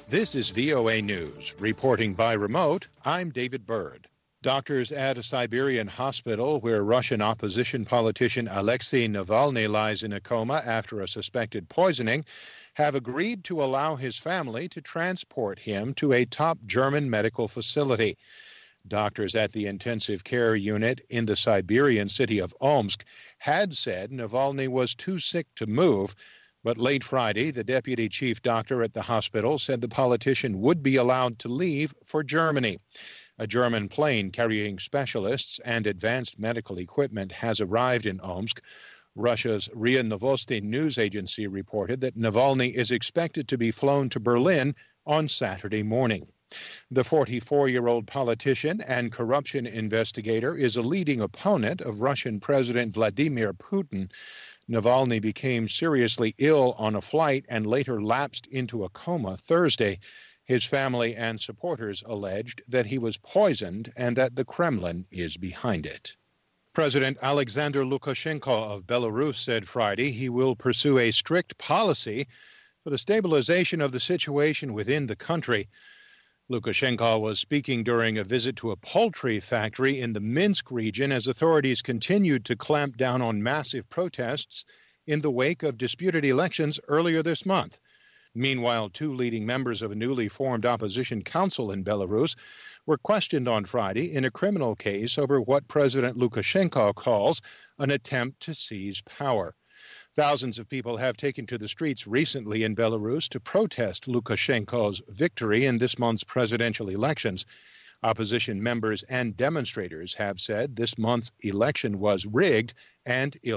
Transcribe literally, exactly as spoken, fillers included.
This is V O A News. Reporting by remote, I'm David Byrd. Doctors at a Siberian hospital where Russian opposition politician Alexei Navalny lies in a coma after a suspected poisoning have agreed to allow his family to transport him to a top German medical facility. Doctors at the intensive care unit in the Siberian city of Omsk had said Navalny was too sick to move, but late Friday, the deputy chief doctor at the hospital said the politician would be allowed to leave for Germany. A German plane carrying specialists and advanced medical equipment has arrived in Omsk. Russia's R I A Novosti news agency reported that Navalny is expected to be flown to Berlin on Saturday morning. The forty-four-year-old politician and corruption investigator is a leading opponent of Russian President Vladimir Putin. Navalny became seriously ill on a flight and later lapsed into a coma Thursday. His family and supporters alleged that he was poisoned and that the Kremlin is behind it. President Alexander Lukashenko of Belarus said Friday he will pursue a strict policy for the stabilization of the situation within the country. Lukashenko was speaking during a visit to a poultry factory in the Minsk region as authorities continued to clamp down on massive protests in the wake of disputed elections earlier this month. Meanwhile, two leading members of a newly formed opposition council in Belarus were questioned on Friday in a criminal case over what President Lukashenko calls an attempt to seize power. Thousands of people have taken to the streets recently in Belarus to protest Lukashenko's victory in this month's presidential elections. Opposition members and demonstrators have said this month's election was rigged and illegal.